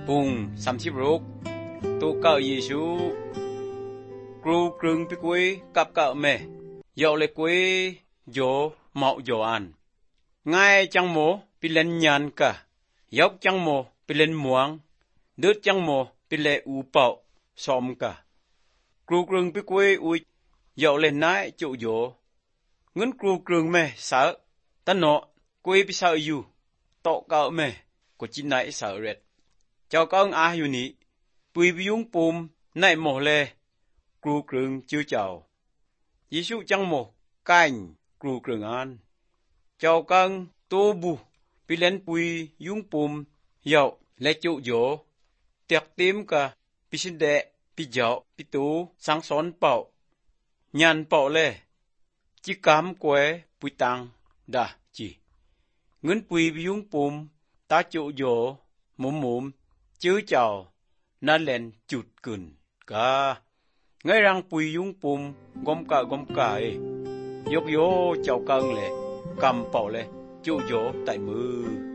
Bùng xăm chip rút tu cạo Giêsu cru krưng pi quế cặp cạo mẹ dạo lệ quế gió mạo gió ăn ngay chẳng mồ pi lên nhàn cả dốc chẳng mồ pi lên muang đứt chẳng mồ pi lệ u bạo xóm cả cru krưng pi quế ui dạo lên nái chỗ gió ngấn cru krưng mẹ sợ ta nọ quế pi sợ yu tọ cạo mẹ của chị nãy sợ rệt cho con ai yu nị bùi biung pum nãy mồ lê cru krưng chưa chào Giêsu chẳng mồ canh cru krưng an cho con tô bu pi lên bùi yung pum dạo lệ chỗ gió tiệc tím cả pi xin đệ pi dạo pi tú sáng xón bảo nhàn bảo lê chỉ cám quế bùi tăng đã chỉ ngân bùi yung pum ta chỗ gió mồm chứ chào na lên chụt cừn cả ngay răng bùi yung pum gom cả ấy dốc gió chào cân lệ cầm bảo lệ chỗ gió tại mưa